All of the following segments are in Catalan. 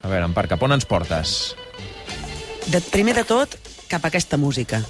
A veure, Empar, cap on ens portes? Primer de tot, cap a aquesta música.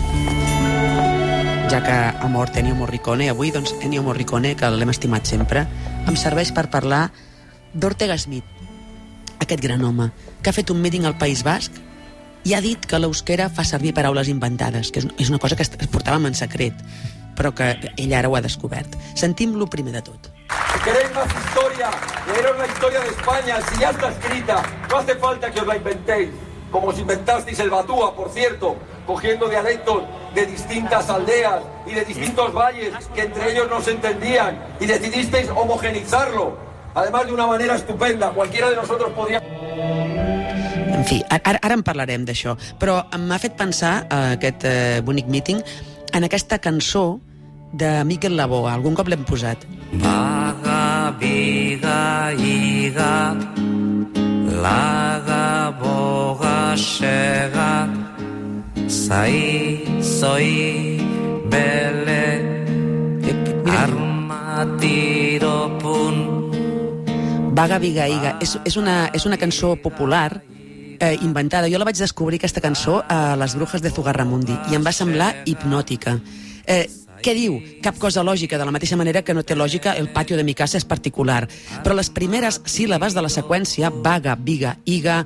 Ja que ha mort Ennio Morricone, avui, doncs, Ennio Morricone, que l'hem estimat sempre, em serveix per parlar d'Ortega Smith, aquest gran home, que ha fet un meeting al País Basc i ha dit que l'euskera fa servir paraules inventades, que és una cosa que portàvem en secret, però que ell ara ho ha descobert. Sentim-lo primer de tot. Si queréis más historia, leeros la historia de España, si ya está escrita, no hace falta que os la inventéis, como os inventasteis el Batúa, por cierto, cogiendo dialectos de distintas aldeas y de distintos valles que entre ellos no se entendían y decidisteis homogenizarlo, además de una manera estupenda. Cualquiera de nosotros podría... En fi, ara en parlarem d'això, però m'ha fet pensar aquest bonic meeting en aquesta cançó de Miquel Labó. Algun cop l'hem posat. Baga, biga, iga, laga, boga, sega, zai, zoi, bele, arma, tiro, punt. Baga, biga, iga. És una cançó popular inventada. Jo la vaig descobrir, aquesta cançó, a les Brujas de Zugarramundi, i em va semblar hipnòtica. Què diu? Cap cosa lògica, de la mateixa manera que no té lògica el patio de mi casa és particular. Però les primeres síl·labes de la seqüència, baga, biga, iga,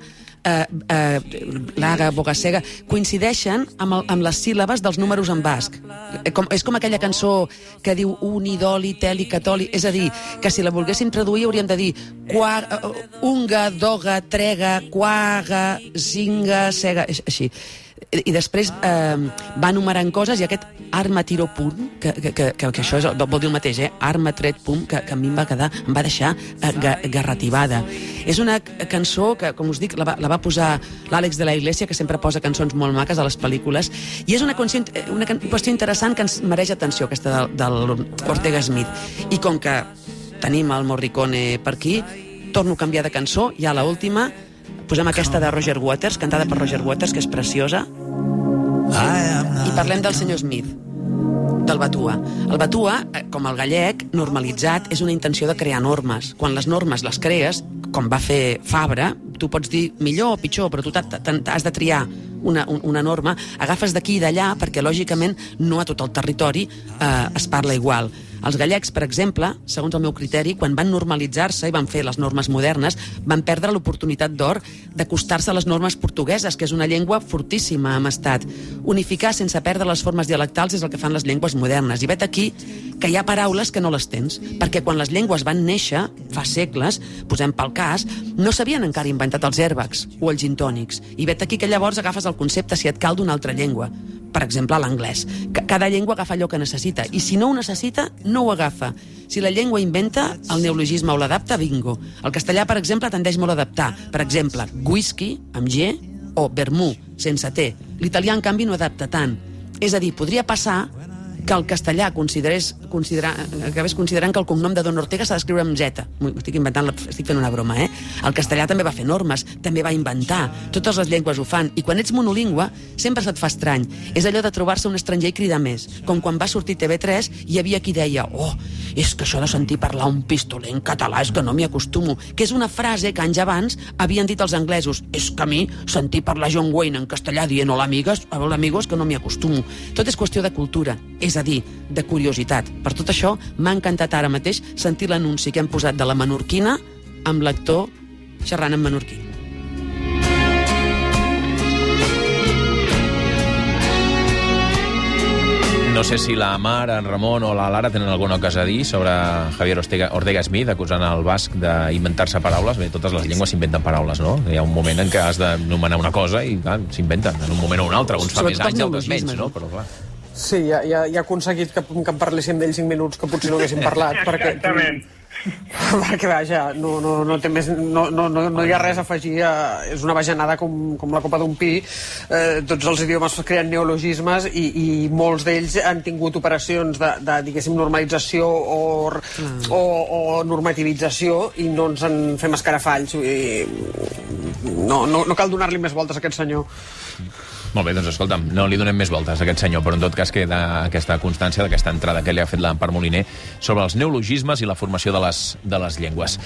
laga, bogasega, coincideixen amb les síl·labes dels números en basc. És com aquella cançó que diu unidoli, teli, catoli, és a dir, que si la volguéssim traduir hauríem de dir unga, doga, trega, quaga, zinga, sega, així. I després va enumerant coses, i aquest arma, tiro, punt, que això vol dir el mateix, arma, tret, punt, que a mi em va deixar garrativada. És una cançó que, com us dic, la va posar l'Àlex de la Iglesia, que sempre posa cançons molt maques a les pel·lícules, i és una qüestió interessant que ens mereix atenció, aquesta del Ortega Smith. I com que tenim el Morricone per aquí, torno a canviar de cançó, ja l'última. Posem aquesta de Roger Waters, cantada per Roger Waters, que és preciosa. I parlem del senyor Smith, del Batua. El Batua, com el gallec, normalitzat, és una intenció de crear normes. Quan les normes les crees, com va fer Fabra, tu pots dir millor o pitjor, però tu has de triar una norma, agafes d'aquí i d'allà, perquè lògicament no a tot el territori es parla igual. Els gallecs, per exemple, segons el meu criteri, quan van normalitzar-se i van fer les normes modernes, van perdre l'oportunitat d'or d'acostar-se a les normes portugueses, que és una llengua fortíssima amb estat. Unificar sense perdre les formes dialectals és el que fan les llengües modernes. I vet aquí que hi ha paraules que no les tens, perquè quan les llengües van néixer, fa segles, posem pel cas, no s'havien encara inventat els àirbags o els gintònics. I vet aquí que llavors agafes el concepte si et cal d'una altra llengua. Per exemple, l'anglès. Cada llengua agafa allò que necessita, i si no ho necessita, no ho agafa. Si la llengua inventa, el neologisme o l'adapta, bingo. El castellà, per exemple, tendeix molt a adaptar. Per exemple, whisky, amb G, o vermú, sense T. L'italià, en canvi, no adapta tant. És a dir, podria passar que el castellà acabés considerant que el cognom de Don Ortega s'ha d'escriure amb Z. Estic fent una broma, El castellà també va fer normes, també va inventar. Totes les llengües ho fan. I quan ets monolingüe, sempre se't fa estrany. És allò de trobar-se un estranger i cridar més. Com quan va sortir TV3, hi havia qui deia és que això de sentir parlar un pistoler en català és que no m'hi acostumo. Que és una frase que anys abans havien dit els anglesos. És que a mi sentir parlar John Wayne en castellà dient hola amigos, és que no m'hi acostumo. Tot és qüestió de cultura. És a dir, de curiositat. Per tot això, m'ha encantat ara mateix sentir l'anunci que hem posat de la menorquina amb l'actor xerrant en menorquí. No sé si la Mar, en Ramon o la Lara tenen alguna cosa a dir sobre Javier Ortega Smith acusant el basc d'inventar-se paraules. Bé, totes les llengües s'inventen paraules, no? Hi ha un moment en què has d'anomenar una cosa i s'inventen en un moment o un altre. Uns fa més anys i altres menys, no? Però clar. Sí, ja ha aconseguit que en parléssim d'ell 5 minuts que potser no haguéssim parlat. Exactament. Perquè, vaja, no té més, no hi ha res a afegir. És una bajanada com la copa d'un pi. Tots els idiomes creen neologismes i molts d'ells han tingut operacions de diguéssim, normalització o normativització i no ens en fem escarafalls. No cal donar-li més voltes a aquest senyor. Molt bé, doncs escolta'm, no li donem més voltes a aquest senyor, però en tot cas queda aquesta constància d'aquesta entrada que li ha fet l'Empar Moliner sobre els neologismes i la formació de les llengües.